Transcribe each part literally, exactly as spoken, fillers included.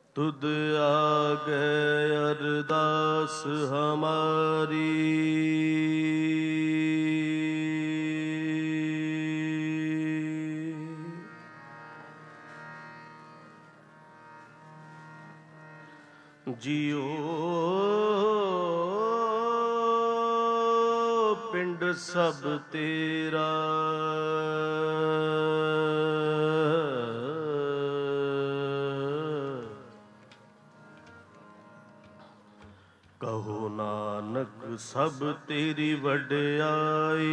तुद आगे अरदास हमारी, जियो पिंड सब तेरा, कहो नानक सब तेरी वड्याई।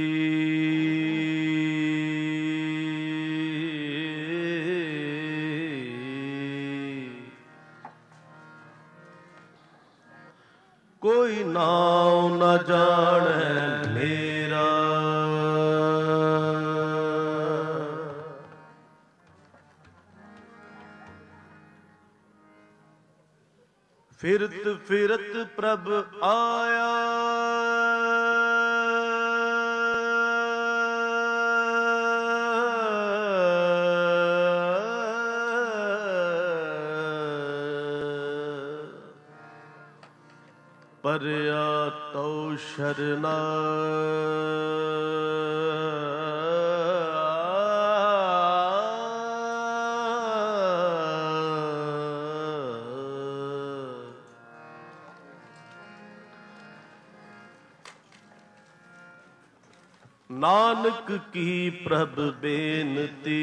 कोई नाम न जाने मेरा, फिरत फिरत प्रभ आया, परया तो शरणा, नानक की प्रभ बेनती,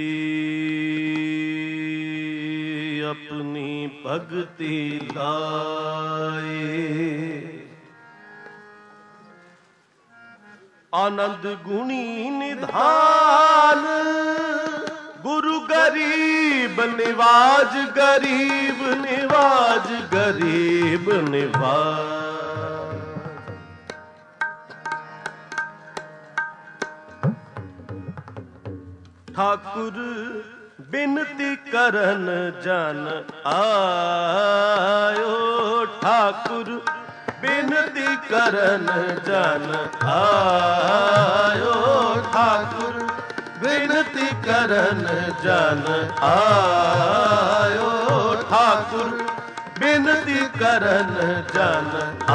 अपनी भगति लाए। आनंद गुणी निधान, गुरु गरीब निवाज, गरीब निवाज, गरीब निवाज। ठाकुर बिनती करन जन आयो, ठाकुर बिनती करन जन आयो, ठाकुर बिनती करन जन आयो, ठाकुर बिनती करन जन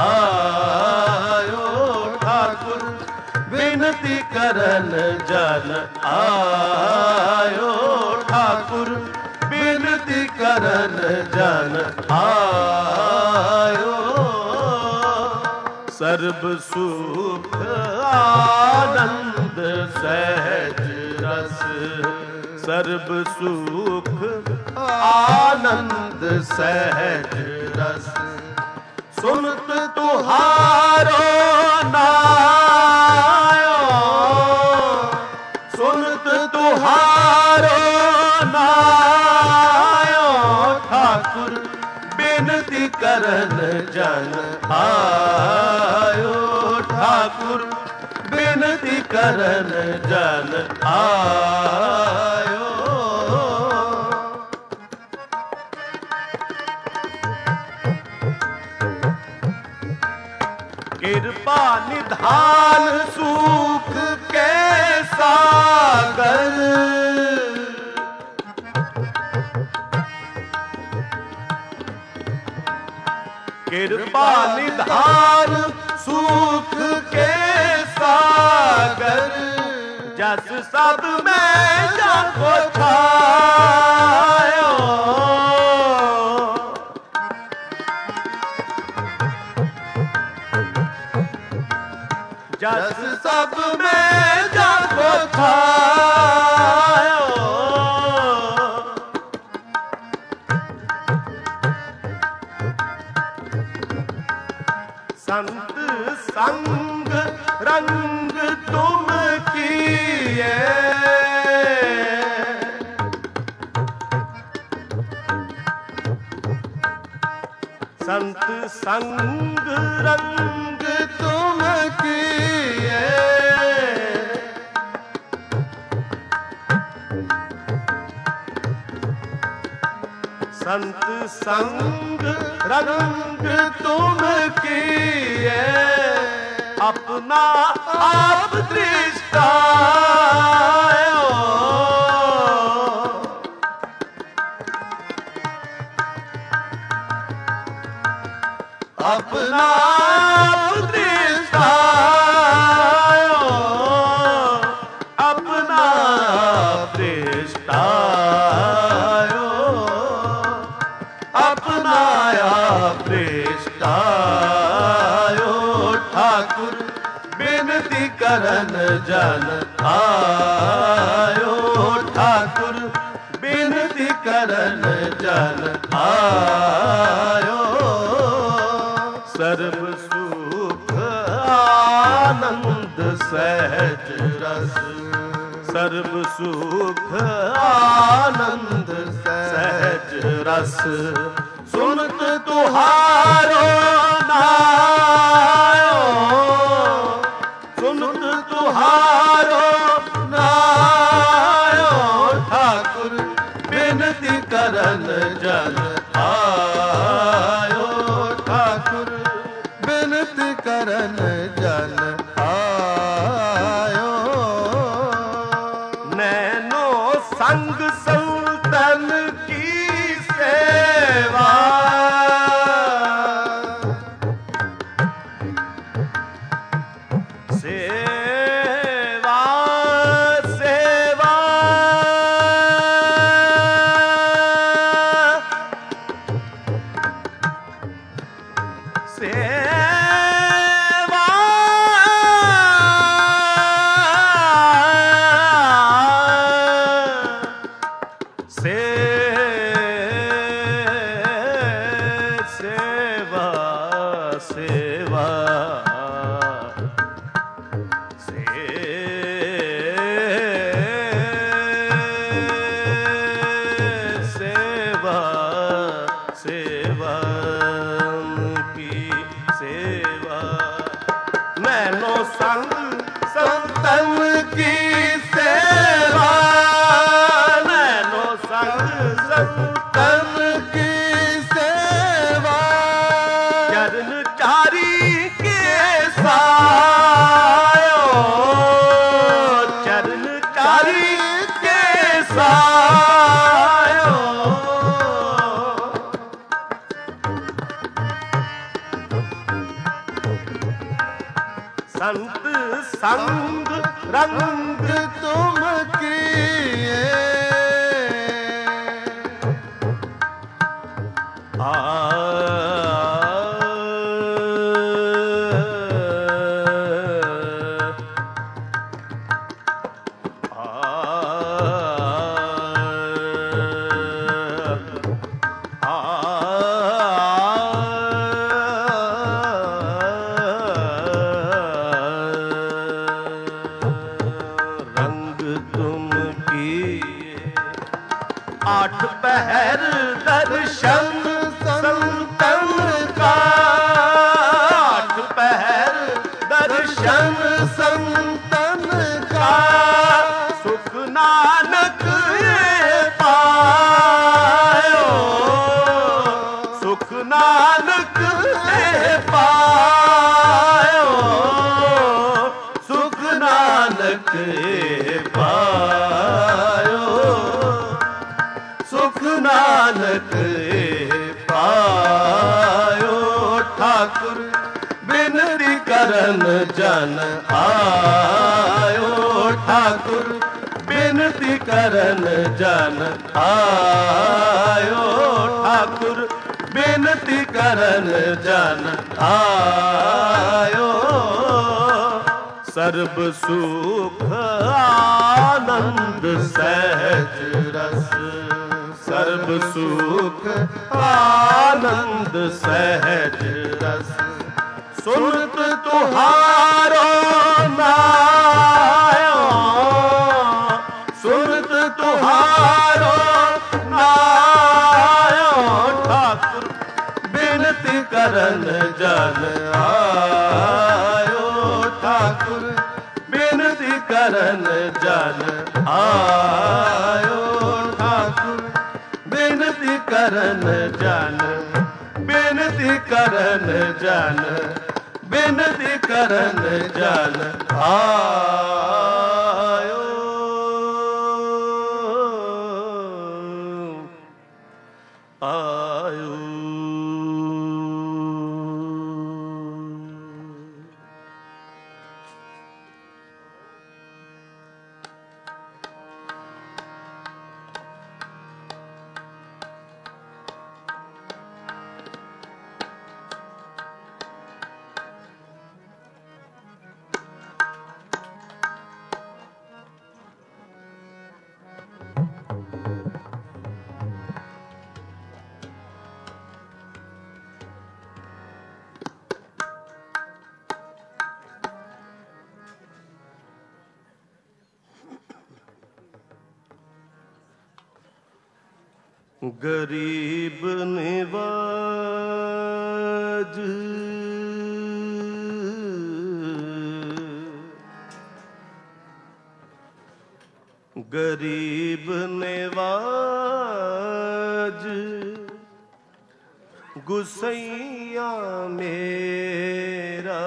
आयो, ठाकुर बिनती करन जन आयो, ठाकुर बिनती करन जन आयो। सर्ब सुख आनंद सहज रस, सर्ब सुख आनंद सहज रस, सुनत तुहारो नायो, सुनत तुहारो नायो, ठाकुर बिनती करन जन आयो, ठाकुर बिनती करन जन आयो। कृपा निधान सुख के सागर, कृपा निधान सुख के सागर, जस सब में जाको छायो, जस सब में जाको छायो। संत संग रंग तुम किए, संत संग रंग तुम किए, संत संग रंग तुम किए, अपना आप दृष्टायो, बेनती करन जन आयो ठाकुर बेनती करन जन आयो सर्व सुख आनंद सहज रस सर्व सुख आनंद सहज रस सुनत तुहारो नायो सुनत तुहारो नायो ठाकुर बेनती करन जन आयो ठाकुर बेनती करन जन आयो नैनो संग संतन की सेवा सेवा सेवा सेवा से सेवा सेवा सेवा सेवा की सेवा नैनो संग संतन की सेवा नैनो संग संतन की सेवा चरण चारी के सायो चरण चारी के सायो संत संग रंग तुम किए आ आठ पहर दर्शन संतन का आठ पहर दर्शन संतन का सुख नानक ये पायो सुख नानक ये पायो सुख नानक ये पायो सुख नानक पायो ठाकुर बिनती करन जन आयो ठाकुर बिनती करन जन आयो ठाकुर बिनती करन जन आयो सर्व सुख आनंद सहज रस सर्व सुख आनंद सहज रस सुनत तुहारो नायो सुनत तुहारो नायो ठाकुर बिनती करन जन आयो ठाकुर बिनती करन जन आयो ठाकुर बिनती करन जन बिनती करन जन बिनती करन जन आयो आयो गरीब निवाज गरीब निवाज गुसैया मेरा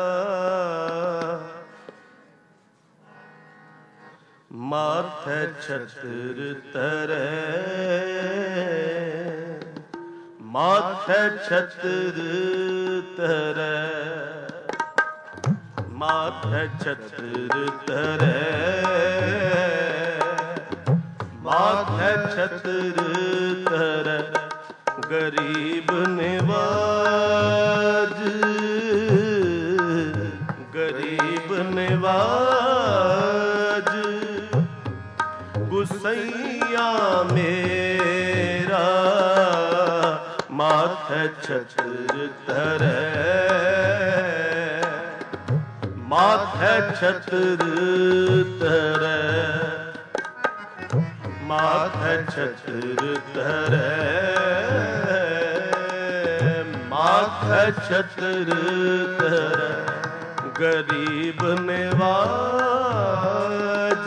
माथे छत्र तरे माथे छत्र तरे माथे छत्र तरे माथे छत्र तरे गरीब निवाज गरीब निवाज गुसैया मेरा माथे छत्र तरे माथे छत्र तरे माथे छत्र तरे माथे छत्र तरे गरीब निवाज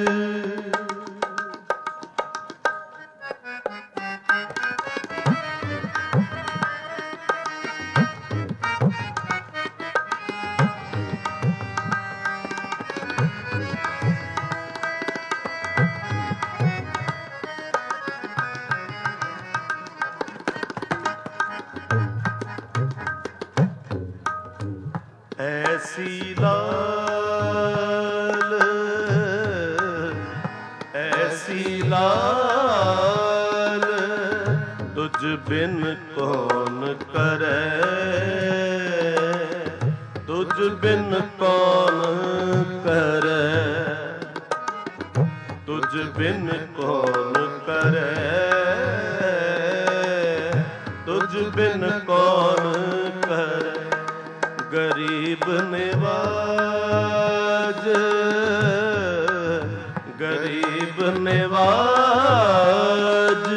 ऐसी लाल ऐसी लाल तुझ बिन कौन करे तुझ बिन कौन करे तुझ बिन कौन करे तुझ बिन कौन करे गरीब निवाज गरीब निवाज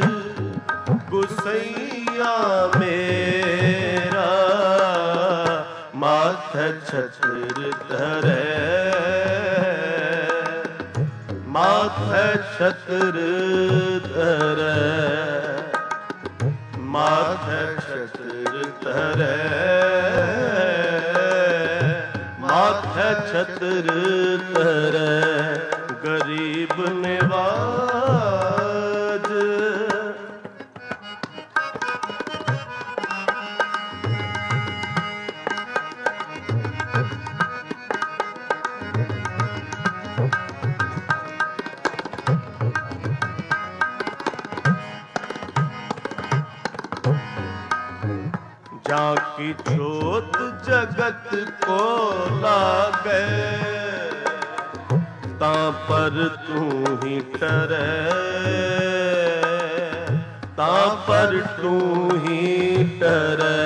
गुसैया मेरा माथे छत्र तरे माथे छत्र तरे माथे छत्र तरे माथे छत्र तरे गरीब निवाज जाकी छोट जगत को लागे तां पर तू ही टरे तां पर तू ही टरे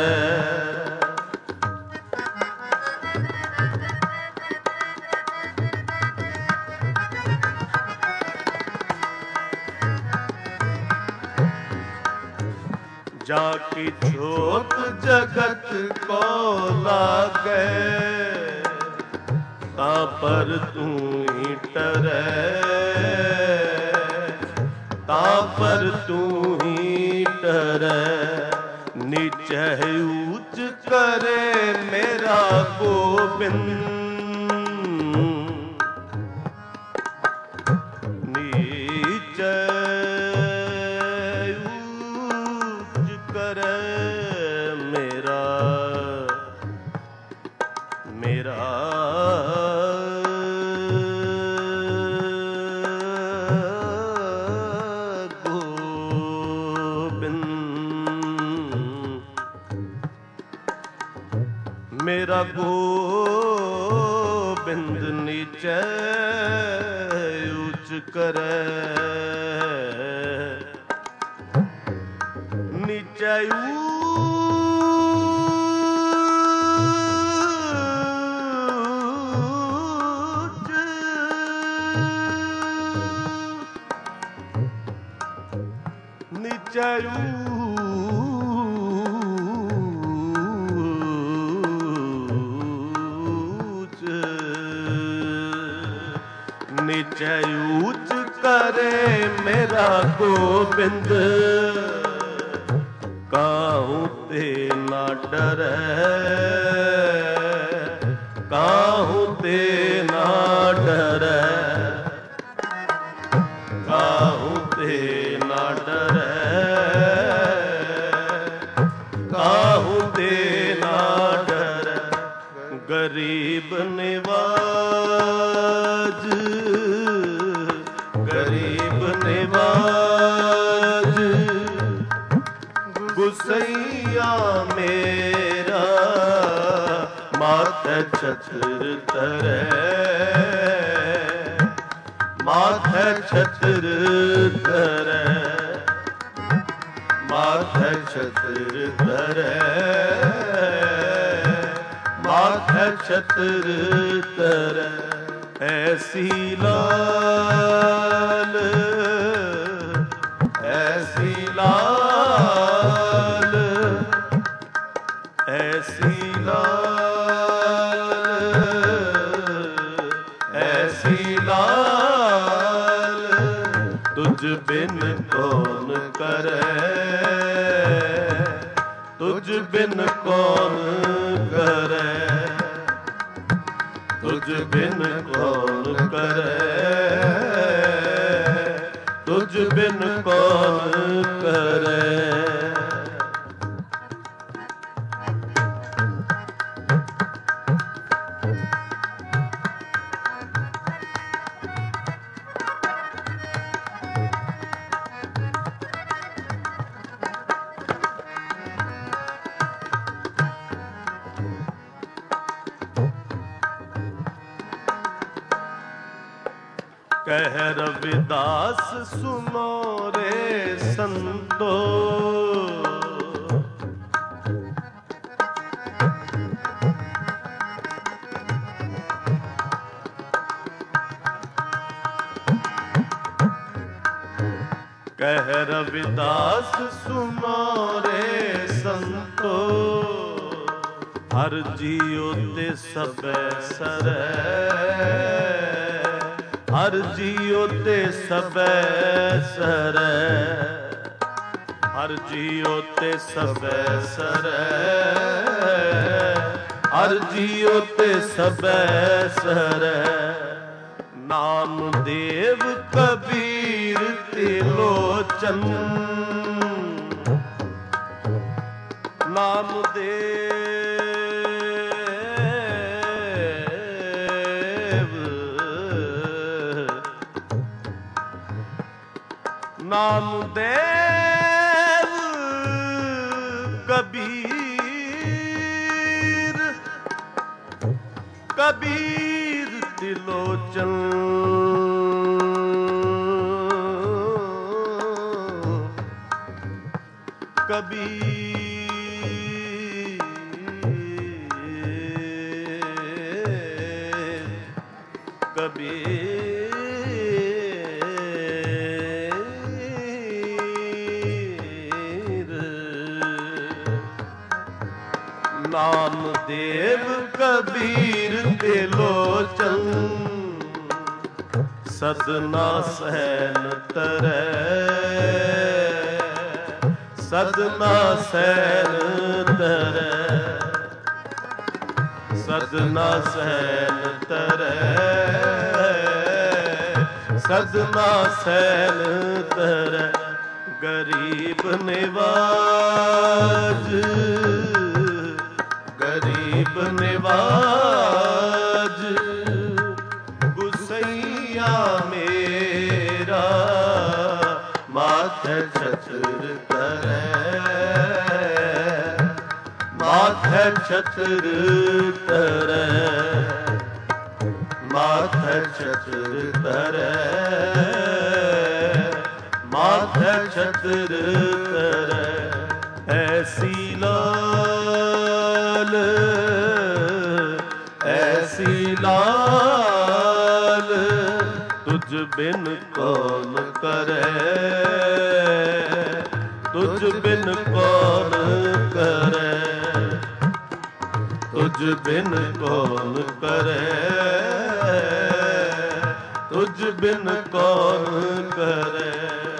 जाकी छोट जगत को लागे तां पर तू ही टरे तां पर तू ही टरे नीचे ऊंच करे मेरा गोबिंद नीचे मेरा मेरा गोबिंद मेरा गोबिंद नीचे ऊंच करे नीचे ऊंच ਨੀਚੈ ਊਚ ਨੀਚੈ ਊਚ ਕਰੇ ਮੇਰਾ ਗੋਬਿੰਦ ਕਾਹੂ ਤੇ ਨਾ ਡਰੈ ਕਾਹੂ ਤੇ ਨਾ ਡਰੈ ਕਾਹੂ ਤੇ ਨਾ ਡਰੈ ਕਾਹੂ ਤੇ ਨਾ ਡਰੈ ਗਰੀਬ ਨਿਵਾਜ ਗਰੀਬ ਨਿਵਾਜ ਗੁਸਈਆ ਮੇਰਾ ਮਾਥੈ ਛਤਰ ਧਰੈ ਮਾਥੈ ਛਤਰ ਧਰੈ ਮਾਥੈ ਛਤਰ ਧਰੈ ਮਾਥੈ ਛਤਰ ਧਰੈ ਐਸੀ ਲਾਲ ਐਸੀ ਲਾਲ ਐਸੀ ਲਾਲ ਐਸੀ ਲਾਲ ਤੁਝ ਬਿਨ ਕੌਣ ਕਰੈ ਤੁਝ ਬਿਨ ਕੌਣ ਕਰੈ ਤੁਝ ਬਿਨ ਕੌਣ ਕਰੈ ਤੁਝ ਬਿਨ ਕੌਣ ਕਰੈ ਕਹਿ ਰਵਿਦਾਸ ਸੁਨੋ ਰੇ ਸੰਤੋ ਕਹਿ ਰਵਿਦਾਸ ਸੁਨੋ ਰੇ ਸੰਤੋ ਹਰ ਜੀਉ ਤੇ ਸਭੈ ਸਰੈ ਹਰ ਜੀਉ ਤੇ ਸਭੈ ਸਰੈ ਹਰ ਜੀਉ ਤੇ ਸਭੈ ਸਰੈ ਹਰ ਜੀਉ ਤੇ ਸਭੈ ਸਰੈ ਨਾਮਦੇਵ ਕਬੀਰ ਤਿਲੋਚਨ ਨਾਮਦੇਵ ਨਾਮਦੇਵ ਕਬੀਰ ਕਬੀਰ ਤਿਲੋਚਨ ਕਬੀਰ ਕਬੀਰ ਨਾਮਦੇਵ ਕਬੀਰ ਤਿਲੋਚਨ ਸਦਨਾ ਸਹਿਨ ਤਰੈ ਸਦਨਾ ਸਹਿਨ ਤਰੈ ਸਦਨਾ ਸਹਿਨ ਤਰੈ ਸਦਨਾ ਸਹਿਨ ਤਰੈ ਗਰੀਬ ਨਿਵਾਜ ਗਰੀਬ ਨਿਵਾਜ ਗੁਸਈਆ ਮੇਰਾ ਮਾਥੈ ਛਤਰ ਧਰੈ ਮਾਥੈ ਛਤਰ ਧਰੈ ਮਾਥੈ ਛਤਰ ਧਰੈ ਮਾਥੈ ਛਤਰ ਧਰੈ ਐਸੀ ਲਾਲ ਐਸੀ ਲਾਲ ਤੁਝ ਬਿਨ ਕੌਣ ਕਰੈ तुझ बिन कौन करे, तुझ बिन कौन करे, तुझ बिन कौन करे,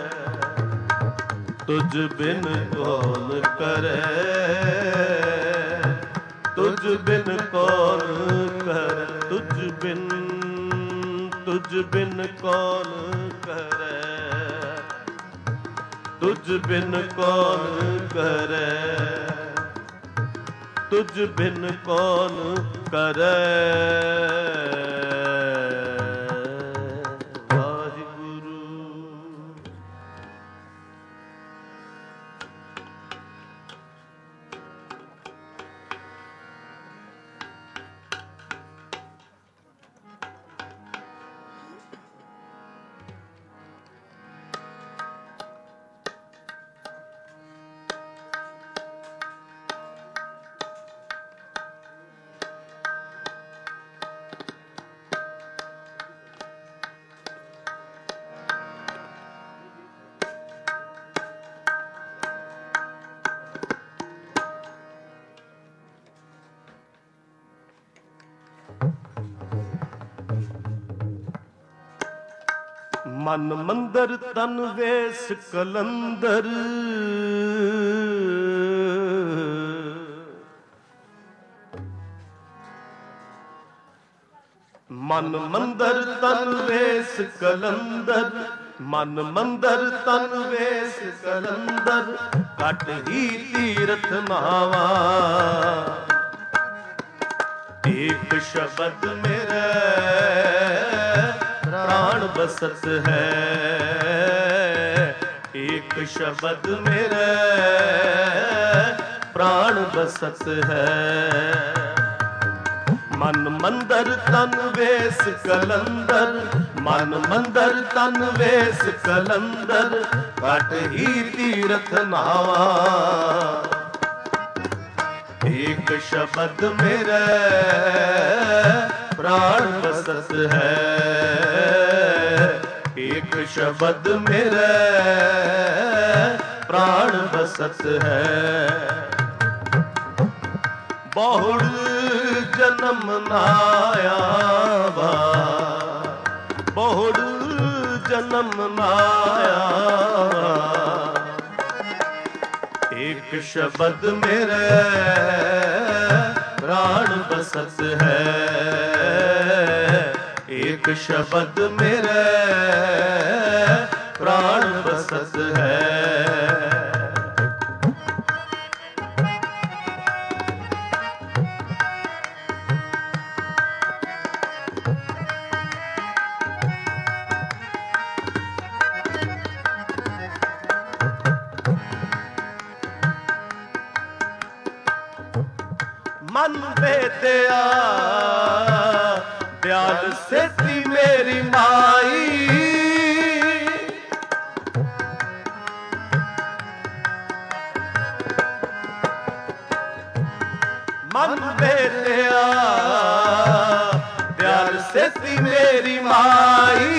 तुझ बिन कौन करे, तुझ बिन कौन करे, तुझ बिन, तुझ बिन कौन करे, तुझ बिन कौन करे, तुझ बिन कौन करे। वाहिगुरु। ਮਨ ਮੰਦਰ ਤਨ ਵੇਸ ਕਲੰਦਰ, ਮਨ ਮੰਦਰ ਤਨ ਵੇਸ ਕਲੰਦਰ, ਮਨ ਮੰਦਰ ਤਨ ਵੇਸ ਕਲੰਦਰ, ਘਟ ਹੀ ਤੀਰਥ ਨਾਵਾ। ਏਕ ਸ਼ਬਦ ਮੇਰੇ प्राण बसत है, एक शब्द मेरे प्राण बसत है। मन मंदर तन वेस कलंदर, मन मंदर तन वेस कलंदर, घट ही तीरथ नावा। एक शब्द मेरे प्राण बसत है, एक शब्द मेरे प्राण बसत है। बहुड़ जन्म नायावा, बहुड़ जन्म नायावा, एक शब्द मेरे प्राण बसत है, एक शब्द मेरे प्राण बसत है। मन बेदया दयाल सेती मेरी माई, मन बेदया दयाल सेती मेरी माई।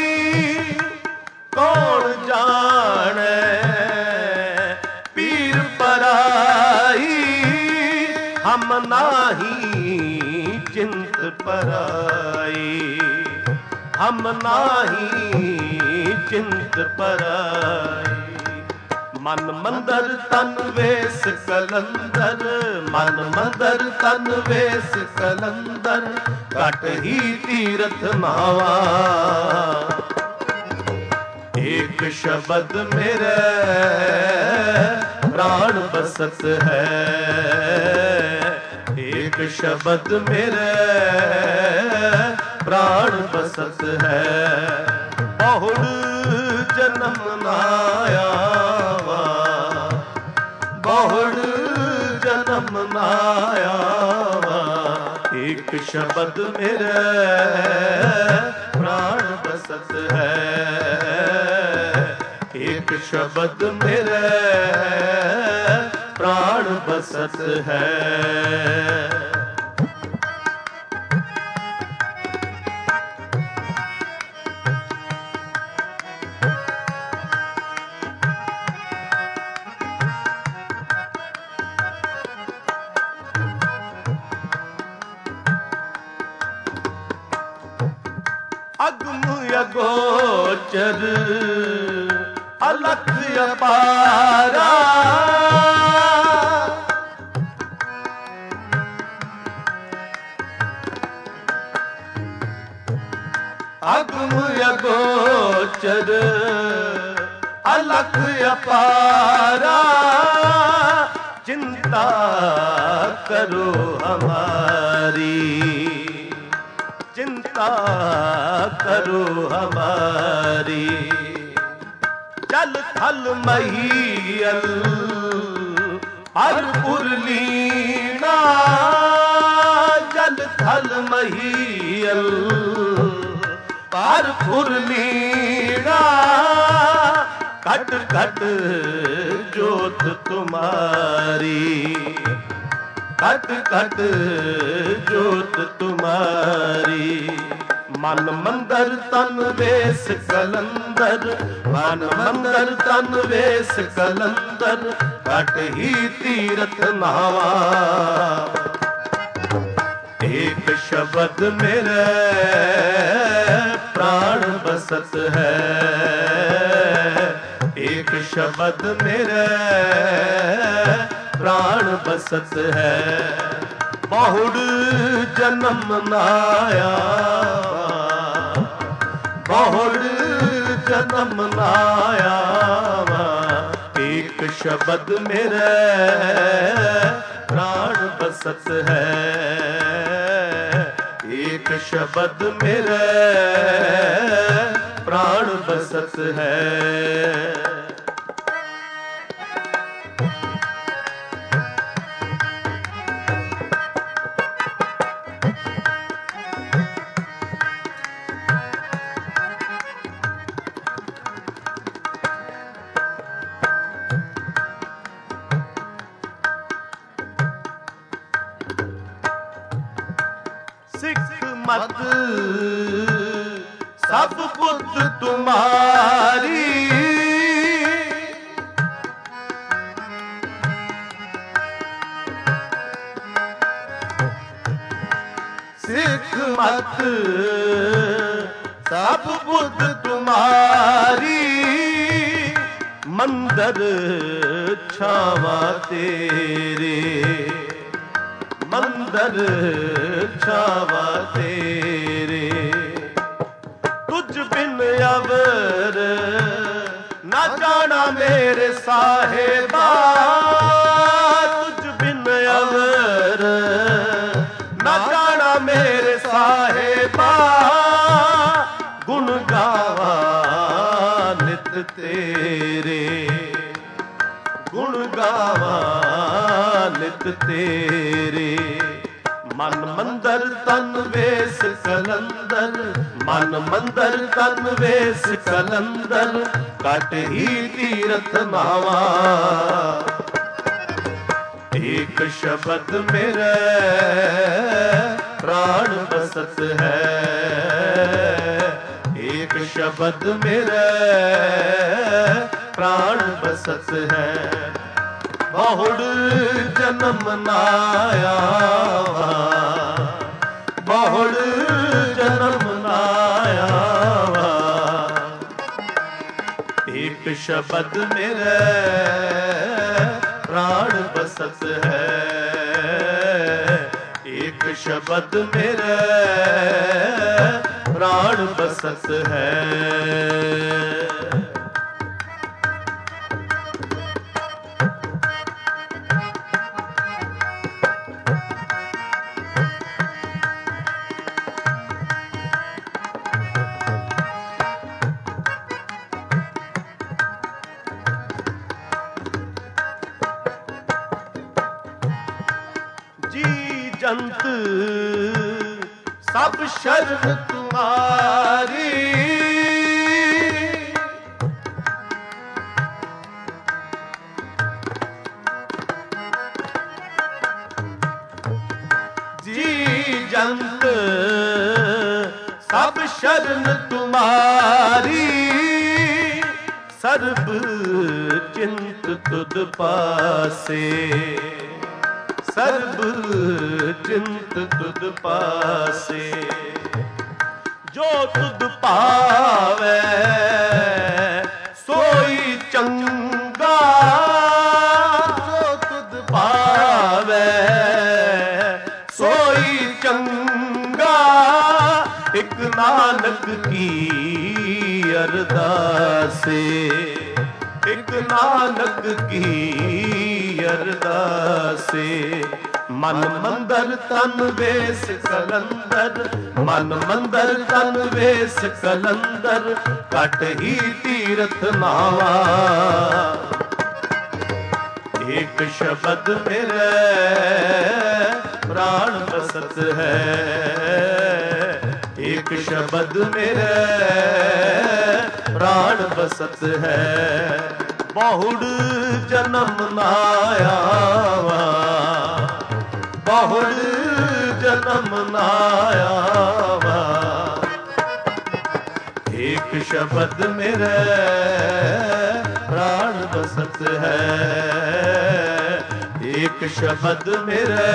कौन जाने पीर पराई, हम नाही चिंत पराई, हम नाही चिंत पराई। मन मंदर तन वेस कलंदर, मन मंदर तन वेस कलंदर, घट ही तीरथ नावा। एक शब्द मेरे प्राण बसत है, एक शब्द मेरे प्राण बसत है। बहुड़ जन्म नायावा, बहुड़ जन्म नायावा, एक शब्द मेरे प्राण बसत है, एक शब्द मेरे प्राण बसत है। ਅਗਮ ਅਗੋਚਰ ਅਲਖ ਅਪਾਰਾ ਅਗਮ ਅਗੋਚਰ ਅਲਖ ਅਪਾਰਾ चिंता करो हमारी चिंता करो हमारी जल थल महीयल हर पुरलीना जल थल महीयल हर पुरलीना घट घट जोत तुम्हारी घट घट जोत तुम्हारी मन मंदर तन वेस कलंदर मन मंदर तन वेस कलंदर घट ही तीरथ नावा एक शब्द मेरे प्राण बसत है एक शब्द मेरे प्राण बसत है बहुड़ जन्म नाया बहुड़ जन्म नाया एक शब्द मेरे प्राण बसत है एक शब्द मेरे प्राण बसत है मत सब बुद्ध तुम्हारी सिख मत सब बुद्ध तुम्हारी मंदिर छावा तेरे मंदिर छावा तेरे तुझ बिन अवर न जाना मेरे साहेबा तुझ बिन अवर न जाना मेरे साहेबा गुण गावा नित तेरे गुण गावा नित तेरे मन मंदर तन वेस कलंदर मन मंदर तन वेस कलंदर कट ही तीरथ नावा एक शब्द मेरे प्राण बसत है एक शब्द मेरे प्राण बसत है बहुड़ जन्म नाया बहुड़ जन्म नाया एक शब्द मेरे प्राण बसत है एक शब्द मेरे प्राण बसत है जंत सब शरण तुम्हारी जी जंत सब शरण तुम्हारी सर्ब चिंत तुद पासे सर्ब चिंत तुद पासे जो तुद पावे सोई चंगा, जो तुद पावे सोई चंगा, एक नानक की अरदासे, एक नानक की अरदासे। मन मंदर तन वेस कलंदर, मन मंदर तन वेस कलंदर, कट ही तीरथ नावा। एक शब्द मेरे प्राण बसत है, एक शब्द मेरे प्राण बसत है। बहुड़ जन्म नायावा, बहुड़ जन्म नायावा। एक शब्द मेरे प्राण बसत है, एक शब्द मेरे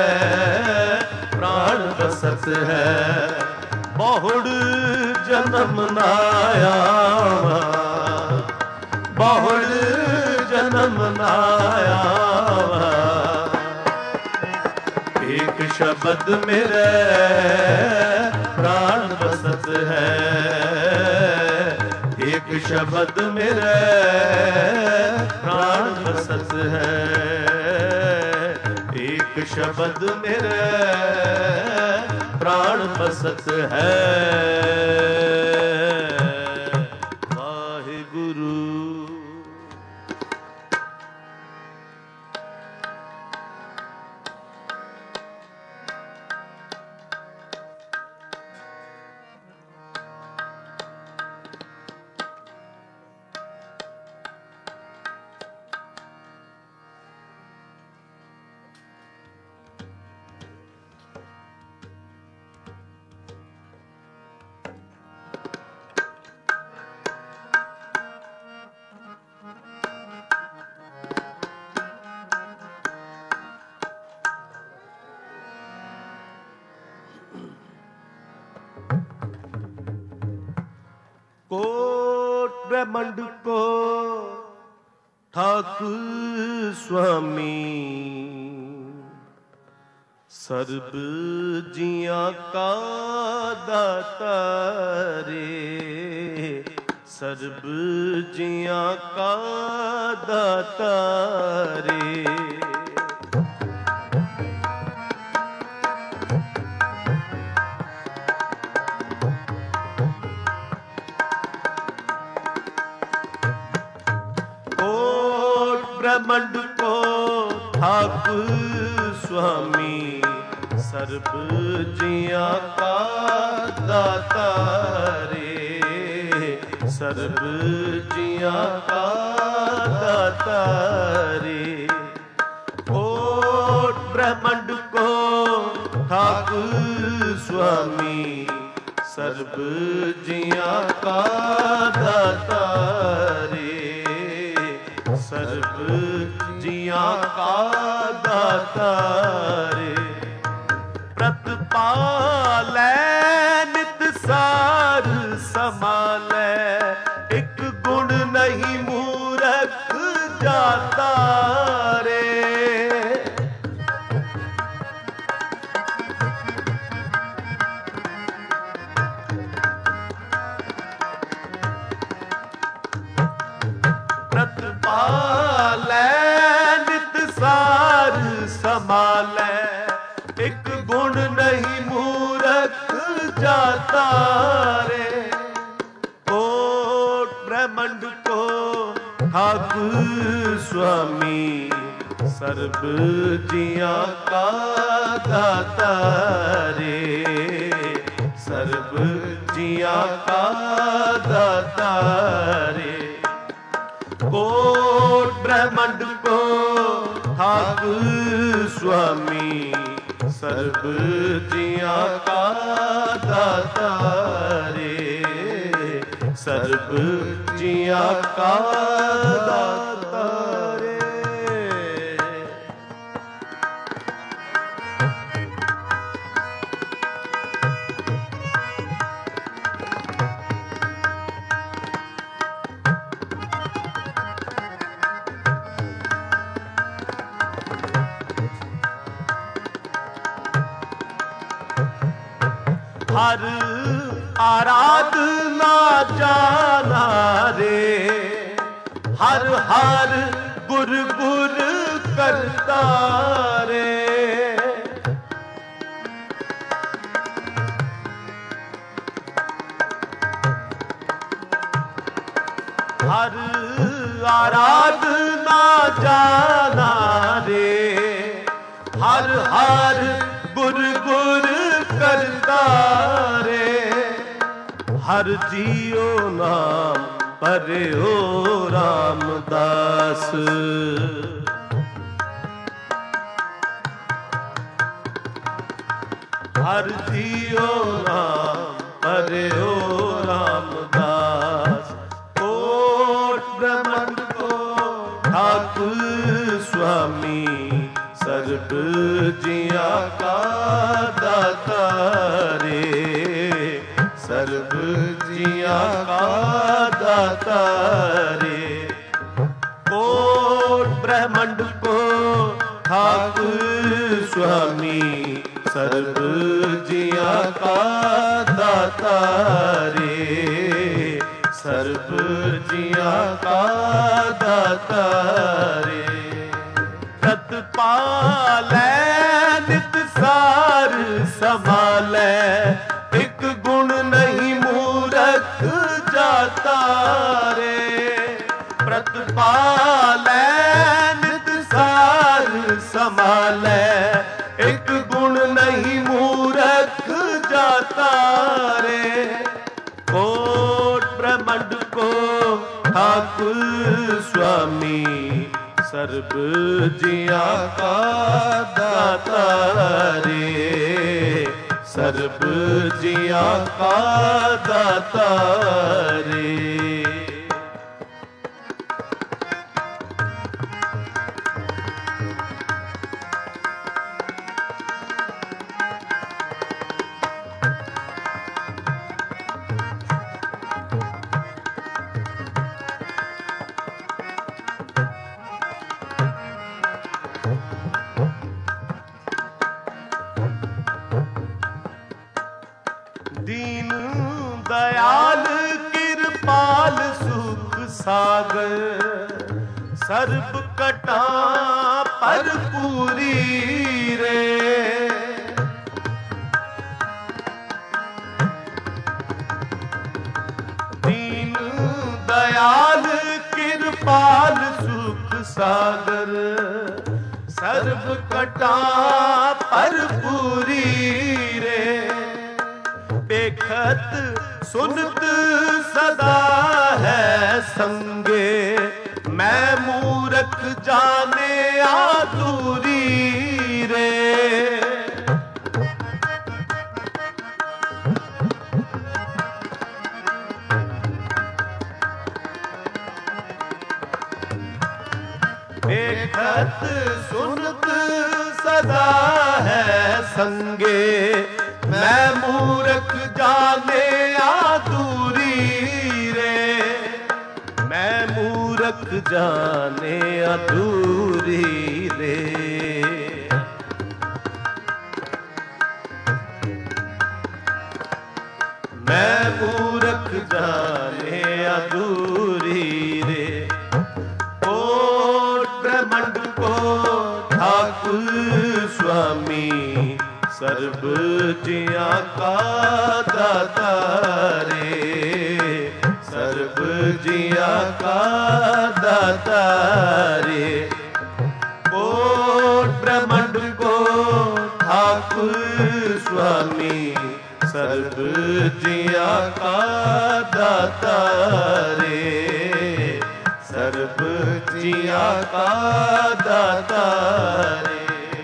प्राण बसत है। बहुड़ जन्म नायावा, बहुड़ जन्म नायावा। एक शब्द मेरे प्राण बसत है, एक शब्द मेरे प्राण बसत है, एक शब्द मेरे प्राण बसत है। वाहिगुरु। कोट ब्रह्मंड को ठाकुर स्वामी, सर्ब जियां का दाता रे, सर्ब जियां का दाता रे। ब्रह्मंड को ठाकुर स्वामी, सर्ब जियां का दाता रे, सर्ब जियां का दाता रे। कोट ब्रह्मंड को ठाकुर स्वामी, सर्ब जियां का दाता रे, सर्ब जियां का दाता रे। प्रतिपालै नित सार संभालै, एक गुण नहीं मूरख जाता रे। प्रतिपालै नित सार संभालै, एक गुण नहीं मूरख जाता रे। कोट ब्रह्मंड को ठाकुर स्वामी, सर्ब जियां का दाता रे, सर्ब जियां का दाता रे। कोट ब्रह्मंड को ठाकुर स्वामी, सर्ब जियां का दाता रे, सर्ब जियां का दाता रे। हर आराधना जाना रे, हर हर गुर गुर करता रे। हर आराधना जाना रे, हर हर गुर गुर करता रे। हर जियो नाम परे हो रामदास, हर जियो नाम परे हो रामदास। कोट ब्रह्मंड को ठाकुर स्वामी, सर्ब जिया का दाता रे, सर्ब जिया का दाता रे। कोट ब्रह्मंड को ठाकुर स्वामी, सर्ब जिया का दाता रे, सर्ब जिया का दाता रे। पालै नित सार संभालै, एक गुण नहीं मूरख जाता रे। प्रतिपालै नित सार संभालै, एक गुण नहीं मूरख जाता रे। कोट ब्रह्मंड को ठाकुर स्वामी, सर्ब जिया का दाता रे, सर्ब जिया का दाता रे। दीन दयाल कृपाल सुख सागर, सर्ब कटा पर पूरी रे। दीन दयाल कृपाल सुख सागर, सर्ब कटा पर पूरी रे। देखत सुनत सदा है संगे, मैं मूरख जाने आतुरी रे। देखत सुनत सदा है संगे, मैं मूरख जाने आतुरी रे। मैं मूरख जाने अधूरी रे। मैं मूरख जाने अधूरी रे। कोट ब्रह्मंड को ठाकुर स्वामी, सर्ब जिया का दाता रे, सर्ब जिया का दाता रे। कोट ब्रह्मंड को ठाकुर स्वामी, सर्ब जिया का दाता रे, सर्ब जिया का दाता रे।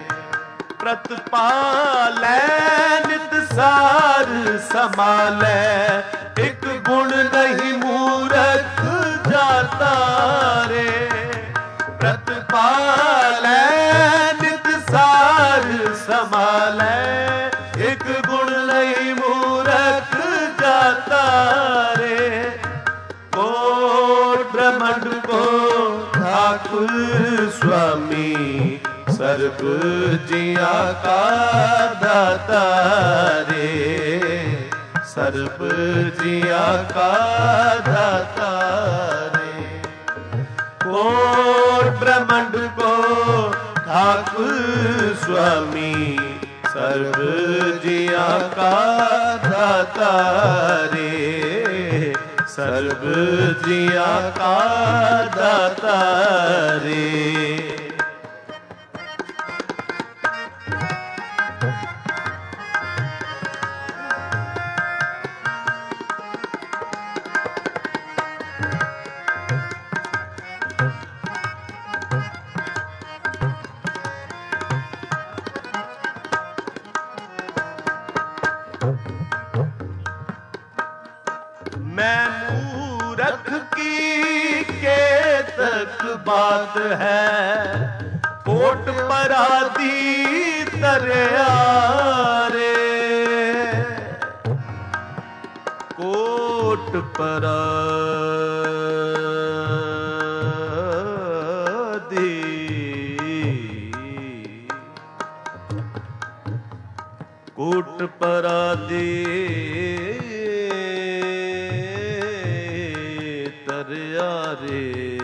प्रतिपालै नित सार संभालै, एक गुण नहीं मूरख जाता रे। प्रतिपालै नित सार संभालै, एक गुण नहीं मूरख जाता रे। कोट ब्रह्मंड को ठाकुर स्वामी, सर्ब जिया का दाता रे, सर्ब जिया का दाता रे। कोट ब्रह्मांड को ठाकुर स्वामी सर्ब जिया का दाता रे। सर्ब जिया का दाता रे। मैं मूरख की केतक बात है, कोट पराधी तरिया रे। कोट पराधी कोट पराधी तरिया रे।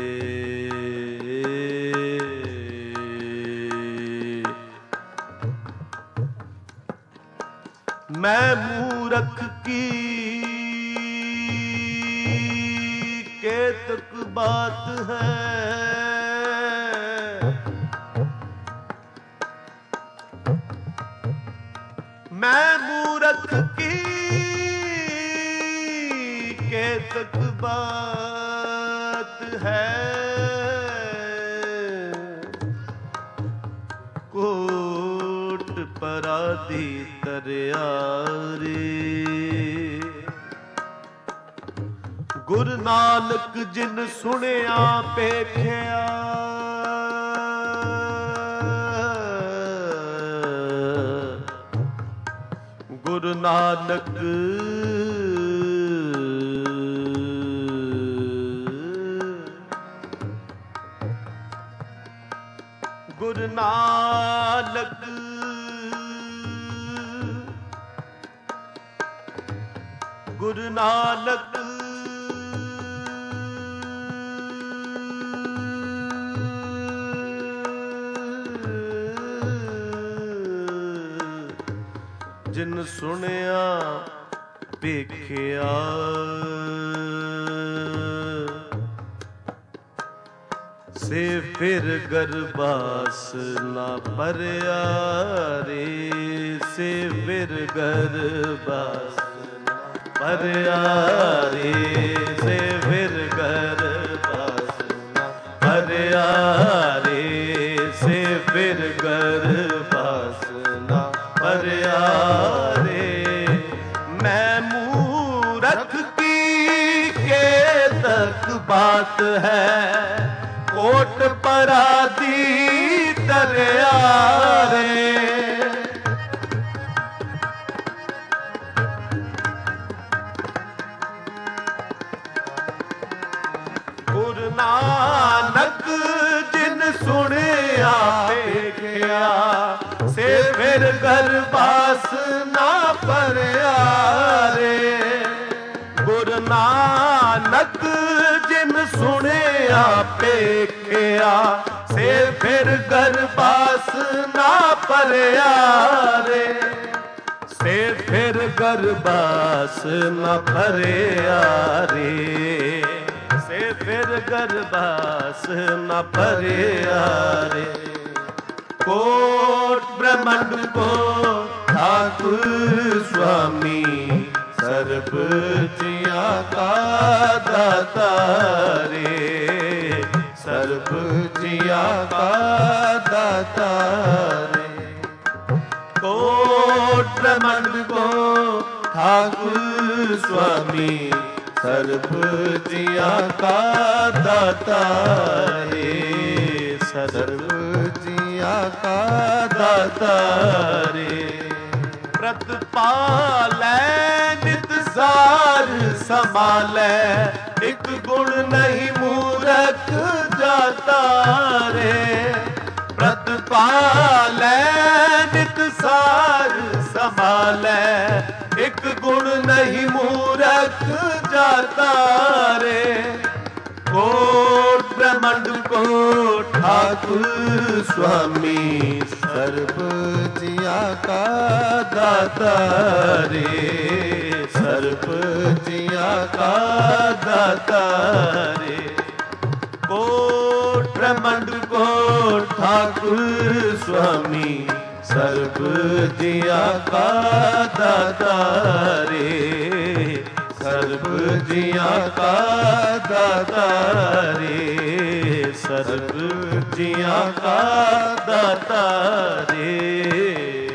मैं मूरख की केतक बात है, मैं मूरख की केतक बात है। कोट पराधी तरिया रे। गुरु नानक जिन सुनिया पेखिया, गुरु नानक गुरु नानक गुरु नानक जिन सुनिया पेखिया, से फिर गरबास ना परया रे। से फिर गरबास ना परया रे। से फिर गरबास ना परया रे। से फिर गरबास ना परया रे। मैं मूरख की केतक बात है, कोट पराधी तरिया रे। गुरु नानक जिन सुनिया पेखिया, से फिर गरबास ना परया रे। गुरु नानक जिन सुनिया पेखिया, से फिर गरबास ना परया रे। से फिर गरबास ना परया रे। से फिर गरबास ना परया रे। कोट ब्रह्मांड को ठाकुर स्वामी सर्ब जिया का दाता रे। सर्ब जिया का दाता रे। कोट ब्रह्मांड को ठाकुर स्वामी सर्ब जिया का दाता रे। सर्ब जिया का दाता रे। प्रतिपालै नित सार संभालै, एक गुण नहीं मूरख जाता रे। प्रतिपालै नित सार संभालै, ਇੱਕ ਗੁਣ ਨਹੀਂ ਮੂਰਖ ਜਾਤਾ ਰੇ। ਕੋਟ ਬ੍ਰਹਮੰਡ ਕੋ ਠਾਕੁਰ ਸੁਆਮੀ ਸਰਬ ਜੀਆ ਕਾ ਦਾਤਾ ਰੇ। ਸਰਬ ਜੀਆ ਕਾ ਦਾਤਾ ਰੇ। ਕੋਟ ਬ੍ਰਹਮੰਡ ਕੋ ਠਾਕੁਰ ਸੁਆਮੀ ਸਰਬ ਜੀਆ ਕਾ ਦਾਤਾ ਰੇ। ਸਰਬ ਜੀਆ ਕਾ ਦਾਤਾ ਰੇ। ਸਰਬ ਜੀਆ ਕਾ ਦਾਤਾ ਰੇ।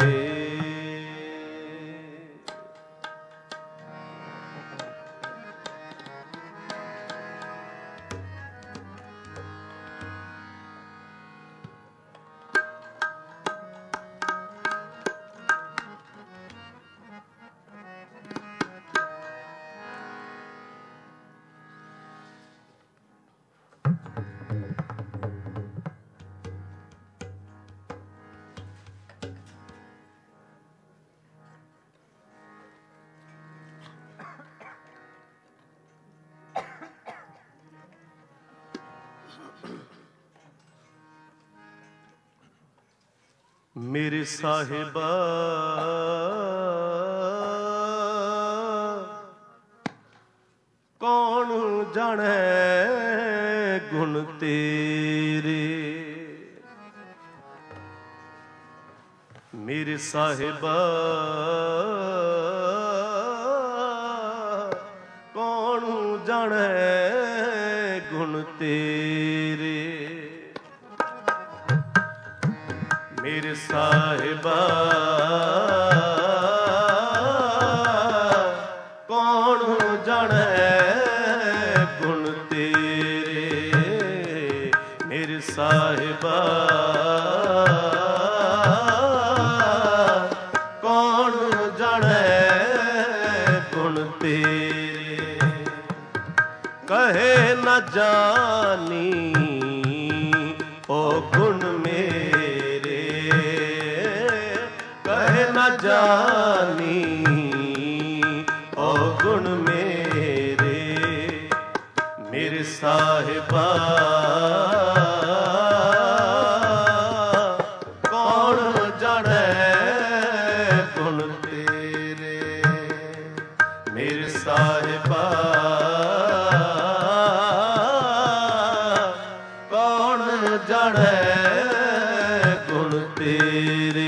ਮੇਰੇ ਸਾਹਿਬਾ ਕੌਣ ਜਾਣੈ ਗੁਣ ਤੇਰੇ। ਮੇਰੇ ਸਾਹਿਬਾ ਕੌਣ ਜਾਣੈ ਗੁਣ ਤੇਰੇ। ਮੇਰੇ ਸਾਹਿਬਾ ਕੌਣ ਜਾਣੈ ਗੁਣ ਤੇਰੇ। ਮੇਰੇ ਸਾਹਿਬਾ ਕੌਣ ਜਾਣੈ ਗੁਣ ਤੇਰੇ। ਕਹੇ ਨਾ ਜਾਨੀ ਓ ਗੁਣ ਮੇਰੇ। ਕਹੇ ਨਾ ਜਾਨੀ ਓ ਗੁਣ ਮੇਰੇ। ਮੇਰੇ ਸਾਹਿਬਾ ਕੌਣ ਜਾਣੈ ਗੁਣ ਤੇਰੇ। ਮੇਰੇ ਸਾਹਿਬਾ ਕੌਣ ਜਾਣੈ ਗੁਣ ਤੇਰੇ।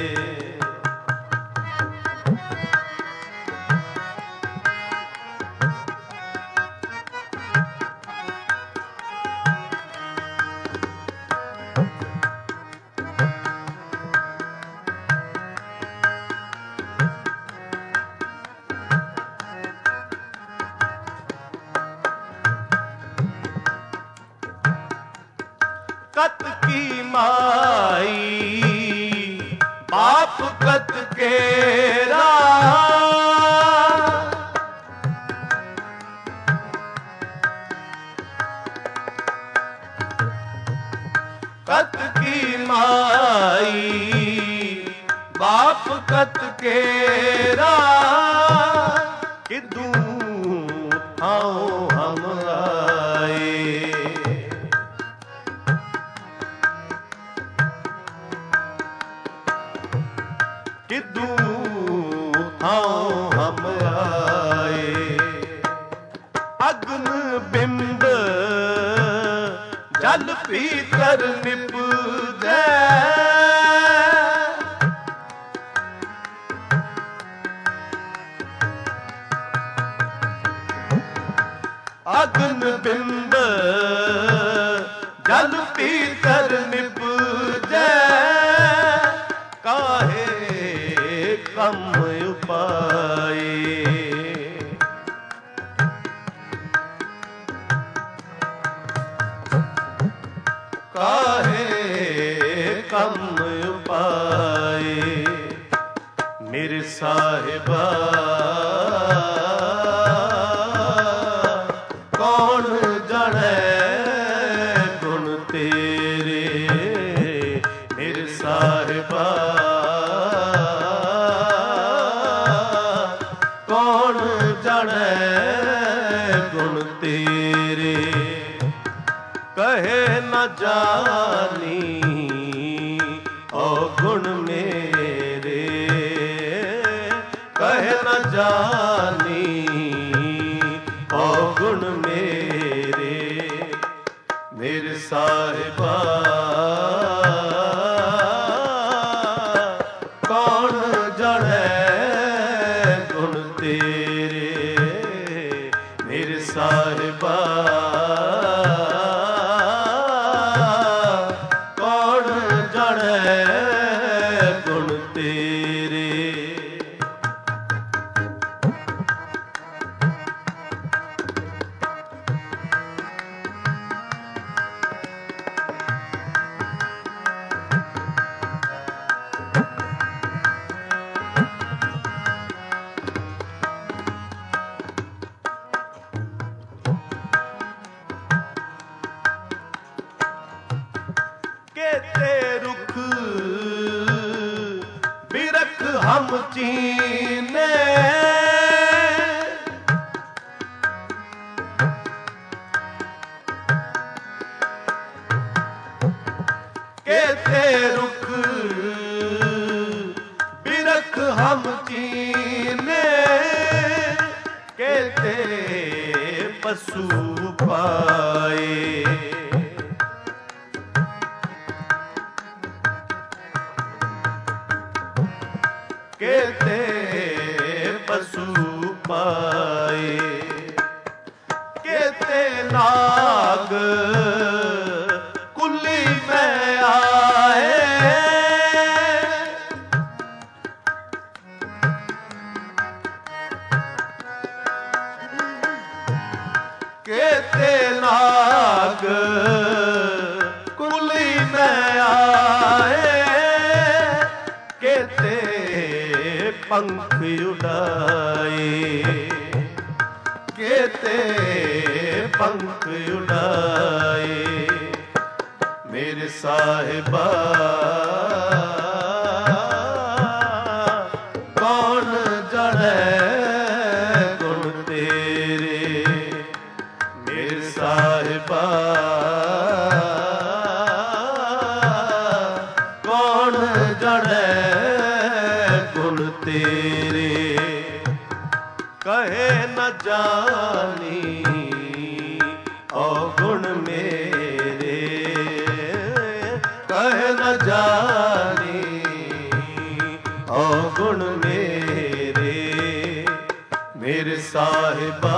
कत की माई बाप कत केरा। कत की माई बाप कत केरा। किदू आओ हम आए। किदू आओ हम आए। अग्न बिंब जल पीतर निपजै। अग्न बिंब जल पीतर निपजै। काहे कम उपाय। काहे कम उपाय। मेरे साहिबा कौन जाने गुण तेरे। मेरे साहिबा गुण तेरे, कहे न जानी अवगुण मेरे, कहे न जानी अवगुण मेरे, मेरे साहिबा कौन जाने गुण तेरे, मेरे साहिबा कौन जाने गुण तेरे। केते रुख बिरख हम चीने, केते रुख बिरख हम चीने, केते पशु पाए, केते पशु पाए, केते नाग कुली में आए, केते नाग कुली में आए, केते पंख उड़ाए, केते पंख उड़ाए, मेरे साहिबा कौन जाने गुण तेरे, मेरे साहिबा कौन जाने गुण तेरे, कहे न जानी अवगुण मेरे, कहे न जानी अवगुण मेरे, मेरे साहिबा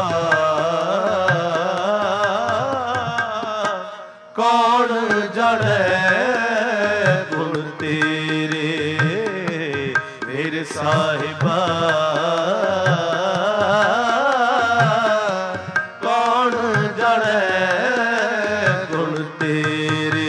कौन जाने गुण तेरे, मेरे साहिबा कौन जाने गुण तेरे।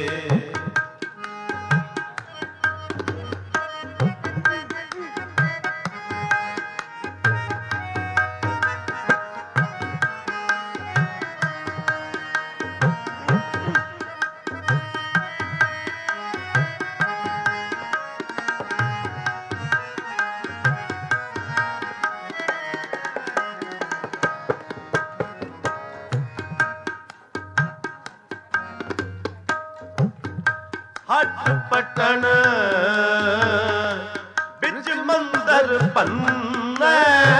हट पटन बिच मंदर पन्ने,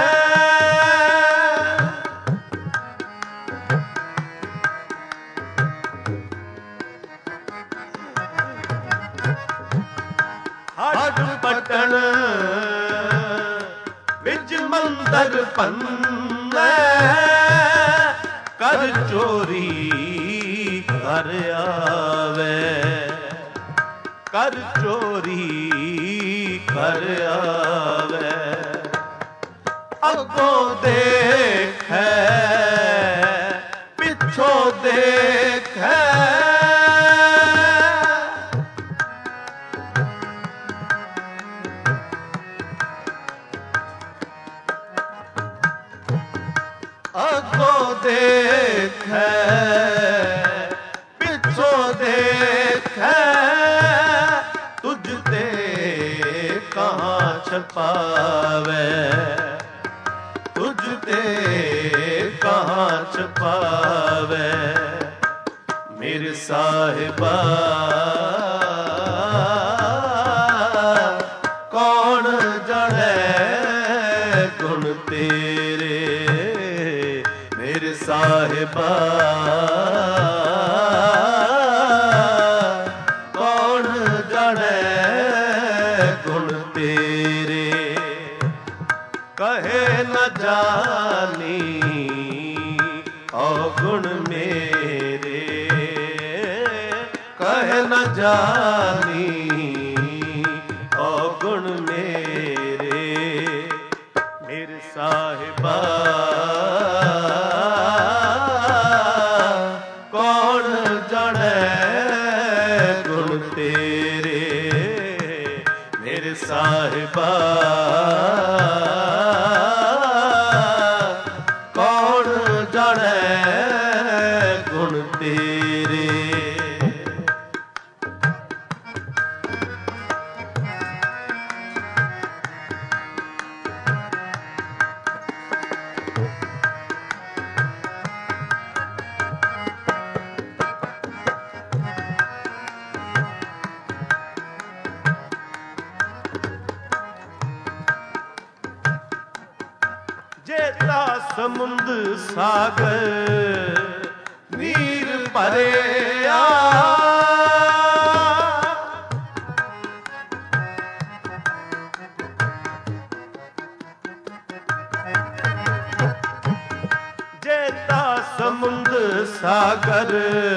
हट पटन बिच मंदर पन्ने, कर चोरी कर आवे, कर चोरी कर आवे, अगों देख पिछों देख, अगों देख पिछों देख, तुझ ते कहाँ छपावे, तुझ ते कहाँ ਚ ਪਾਵੇ ਮੇਰੇ ਸਾਹਿਬਾ ਕੌਣ ਜਾਣੇ ਗੁਣ ਤੇਰੇ ਮੇਰੇ ਸਾਹਿਬਾ ਕੌਣ ਜਾਣੇ ਗੁਣ ਤੇਰੇ ਕਹੇ ਨ ਜਾਨੀ ਔਗੁਣ ਮੇਰੇ ਕਹੇ ਨ ਜਾਨੀ ਔਗੁਣ ਮੇਰੇ ਮੇਰੇ ਸਾਹਿਬਾ ਕੌਣ ਜਾਣੇ ਗੁਣ ਤੇਰੇ ਮੇਰੇ ਸਾਹਿਬਾ ਗੁਣ ਤੇਰੇ ਜੇਤਾ ਸਮੁੰਦ ਸਾਗਰ ਨੀਰ ਭਰਿਆ ਜੇਤਾ ਸਮੁੰਦ ਸਾਗਰ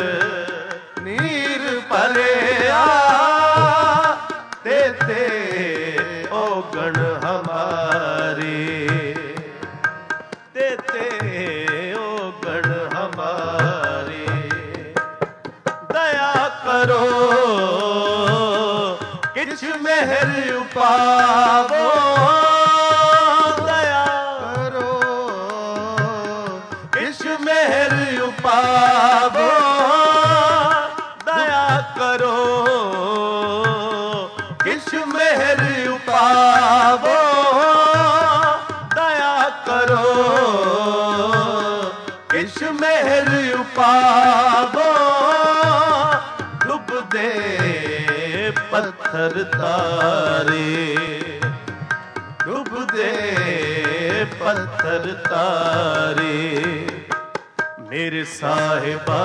ਨੀਰ ਭਰਿਆ ਤੇ ਤੇ ਔਗਣ ਹਮਾਰੇ ਤੇ ਤੇ ਔਗਣ ਹਮਾਰੇ ਦਇਆ ਕਰੋ ਕਿਛ ਮਿਹਰ ਉਪਾਵੋ ਦਇਆ ਕਰੋ ਕਿਛ ਮਿਹਰ ਉਪਾਵੋ ਦਇਆ ਕਰੋ ਕਿਛ ਮਿਹਰ ਉਪਾਵੋ ਦਇਆ ਕਰੋ ਕਿਛ ਮਿਹਰ ਉਪਾਵੋ ਡੁੱਬਦੇ ਪੱਥਰ ਤਾਰੇ ਡੁੱਬਦੇ ਪੱਥਰ ਤਾਰੇ ਮੇਰੇ ਸਾਹਿਬਾ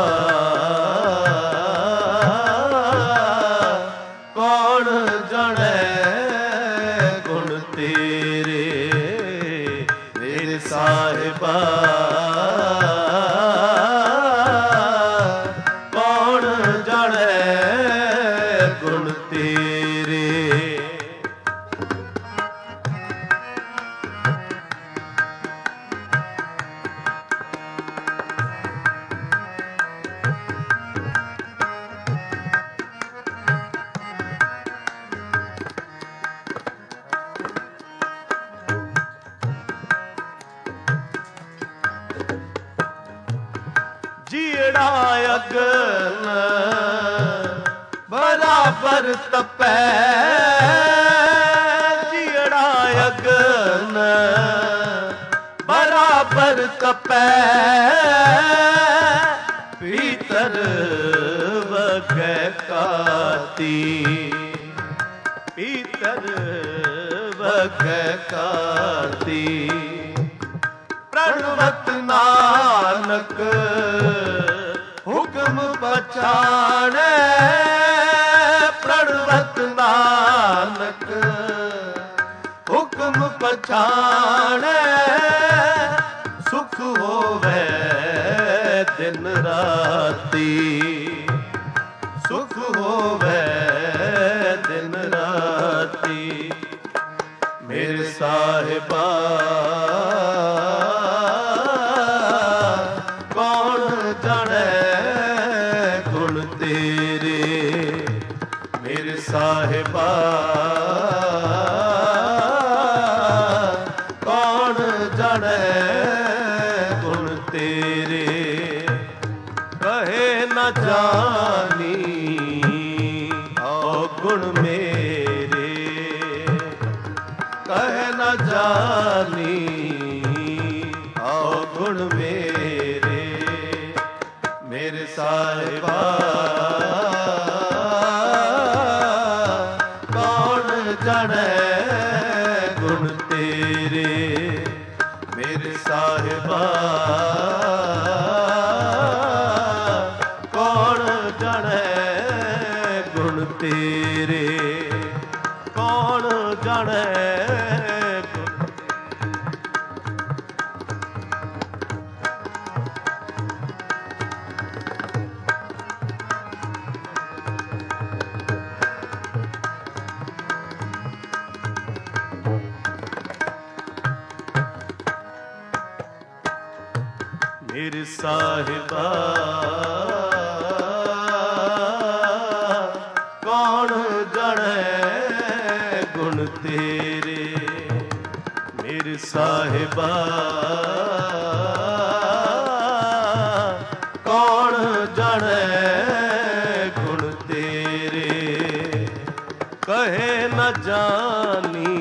ਕੌਣ ਜਾਣੇ ਗੁਣ ਤੇਰੇ ਮੇਰੇ ਸਾਹਿਬਾ ਕੌਣ ਜਾਣੇ ਗੁਣ ਤੇਰੇ ਜੀੜਾ ਅਗਨ ਬਰਾਬਰ ਤਪੈ ਜੀੜਾ ਅਗਨ ਬਰਾਬਰ ਤਪੈ ਭੀਤਰ ਵਗੈ ਕਾਤੀ ਭੀਤਰ ਵਗੈ ਕਾਤੀ ਪ੍ਰਣਵਤ ਨਾਨਕ ਹੁਕਮ ਪਛਾਣੈ ਪ੍ਰਣਵਤ ਨਾਨਕ ਹੁਕਮ ਪਛਾਣੈ ਸੁਖ ਹੋਵੇ ਦਿਨ ਰਾਤੀ ਸੁਖ ਹੋਵੇ ਦਿਨ ਰਾਤੀ ਮੇਰੇ ਸਾਹਿਬਾ ਕੌਣ ਜਾਣੇ ਗੁਣ ਤੇਰੇ ਮੇਰੇ ਸਾਹਿਬਾ ਕੌਣ ਜਾਣੇ ਗੁਣ ਤੇਰੇ ਕਹੇ ਨਾ ਜਾਨੀ ਔਗੁਣ ਮੇਰੇ ਕਹੇ ਨਾ ਜਾਨੀ ਔਗੁਣ ਮੇਰੇ ਸਾਹਿਬਾ ਕੌਣ ਜਾਣੈ ਗੁਣ ਤੇਰੇ, ਮੇਰੇ ਸਾਹਿਬਾ ਕੌਣ ਜਾਣੈ ਗੁਣ ਤੇਰੇ, ਕੌਣ ਜਾਣੈ ਮੇਰੇ ਸਾਹਿਬਾ ਕੌਣ ਜਾਣੈ ਗੁਣ ਤੇਰੇ, ਮੇਰੇ ਸਾਹਿਬਾ ਕੌਣ ਜਾਣੈ ਗੁਣ ਤੇਰੇ, ਕਹੇ ਨ ਜਾਣੀ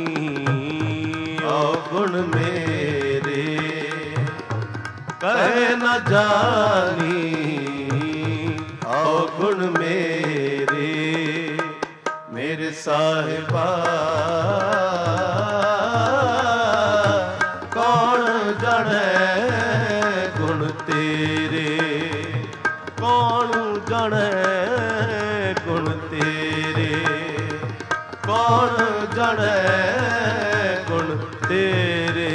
ਔਗੁਣ ਮੇਰੇ, ਕਹੇ ਨ ਜਾਣੀ ਔਗੁਣ ਮੇਰੇ, ਮੇਰੇ ਸਾਹਿਬਾ ਕੌਣ ਜਾਣੈ ਗੁਣ ਤੇਰੇ, ਕੌਣ ਜਾਣੈ ਗੁਣ ਤੇਰੇ, ਕੌਣ ਜਾਣੈ ਗੁਣ ਤੇਰੇ।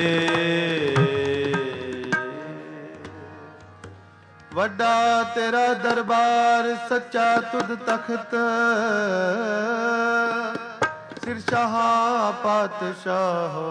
ਵੱਡਾ ਤੇਰਾ ਦਰਬਾਰ ਸੱਚਾ ਤੁਧ ਤਖਤ, ਸਿਰ ਸ਼ਾਹ ਪਾਤਸ਼ਾਹੋ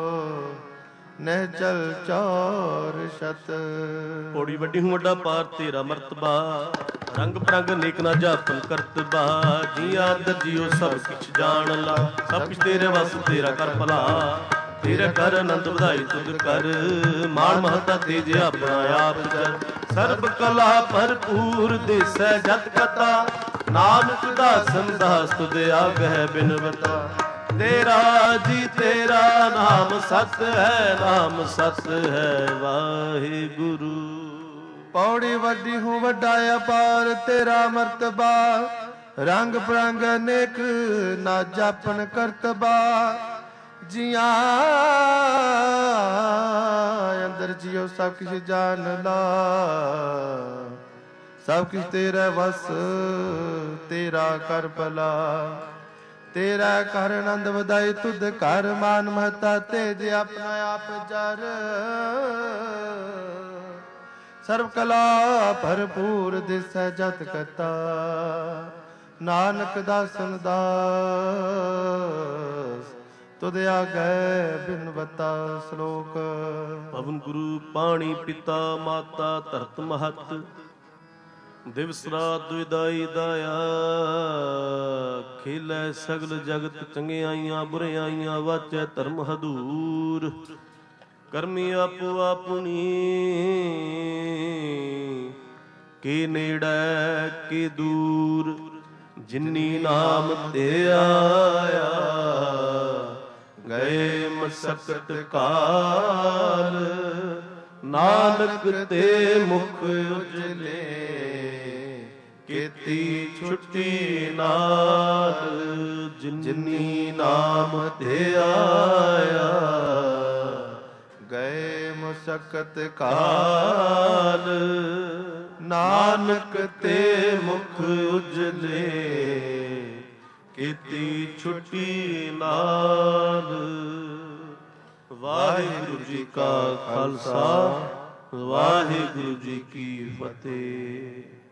ਨਹਿਚਲ ਚੌਰ ਸ਼ਤ। ਪੌੜੀ ਵੱਡੀ ਹੂੰ ਵੱਡਾ ਪਾਰ ਤੇਰਾ ਮਰਤਬਾ, ਰੰਗ ਬਰੰਗ ਨੇਕ ਨਾ ਜਾਪਨ ਕਰਤਬਾ। ਜੀਆਂ ਅੰਦਰ ਜੀਓ ਸਭ ਕਿਛ ਜਾਣ ਲਾ, ਸਭ ਕਿਛ ਤੇਰੇ ਵਸ ਤੇਰਾ ਕਰ ਭਲਾ। ਤੇਰਾ ਕਰ ਆਨੰਦ ਵਧਾਈ ਤੁਧ ਕਰ, ਮਾਣ ਮਹਤਾ ਤੇਜ ਆਪਣਾ ਆਪ ਕਰ। ਸਰਬ ਕਲਾ ਭਰਪੂਰ ਦਿਸੈ ਜਤ ਕਥਾ, ਨਾਨਕ ਦਾਸਨ ਦਾਸ ਤੁਧ ਆਗਹਿ ਬਿਨਵਤਾ। ਤੇਰਾ ਜੀ ਤੇਰਾ ਨਾਮ ਸਤ ਹੈ, ਨਾਮ ਸਤ ਹੈ ਵਾਹਿਗੁਰੂ। ਪੌੜੀ ਵੱਡੀ ਹੂੰ ਵੱਡਾ ਅਪਾਰ ਤੇਰਾ ਮਰਤਬਾ, ਰੰਗ ਬਰੰਗ ਅਨੇਕ ਨਾ ਜਾਪਨ ਕਰਤਬਾ। ਜੀਆਂ ਅੰਦਰ ਜਿਉ ਸਭ ਕਿਛ ਜਾਣ ਲਾ, ਸਭ ਕਿਛ ਤੇਰਾ ਵਸ ਤੇਰਾ ਕਰ ਭਲਾ। ਤੇਰਾ ਕਰ ਆਨੰਦ ਵਧਾਈ ਤੁਧ ਘਰ, ਮਾਨ ਮਹਤਾ ਤੇਜ ਆਪਣਾ ਆਪ ਜਰ। ਸਰਬ ਕਲਾ ਭਰਪੂਰ ਦਿਸੈ ਜਤ ਕਥਾ, ਨਾਨਕ ਦਾਸਨ ਦਾਸ ਤੁਧ ਆਗੈ ਬਿਨਵਤਾ। ਸ਼ਲੋਕ। ਪਵਨ ਗੁਰੂ ਪਾਣੀ ਪਿਤਾ ਮਾਤਾ ਧਰਤ ਮਹਤ, ਦਿਵਸ ਰਾਤ ਵਿਦਾਈ ਦਾਇਆ। ਖੇਲੈ ਸਗਲ ਜਗਤ ਚੰਗਿਆਈਆਂ ਬੁਰਿਆਈਆਂ, ਵਾਚੈ ਧਰਮ ਹਦੂਰ। ਕਰਮੀ ਆਪੋ ਆਪਣੀ, ਕੇ ਨੇੜੈ ਕੇ ਦੂਰ। ਜਿਨੀ ਨਾਮ ਤੇ ਆਇਆ, ਗਏ ਮਸਕਤ ਕਾਲ। ਨਾਨਕ ਤੇ ਮੁਖ ਉਜਲੇ, ਕੀਤੀ ਛੁੱਟੀ ਨਾਲ। ਜਿਨੀ ਨਾਮ ਤੇ ਆਇਆ, ਗਏ ਮੁਸਕਤ ਕਾਲ। ਨਾਨਕ ਤੇ ਮੁਖ ਉਜਲੇ, ਕੀਤੀ ਛੁੱਟੀ ਨਾਲ। ਵਾਹਿਗੁਰੂ ਜੀ ਕਾ ਖਾਲਸਾ, ਵਾਹਿਗੁਰੂ ਜੀ ਕੀ ਫਤਿਹ।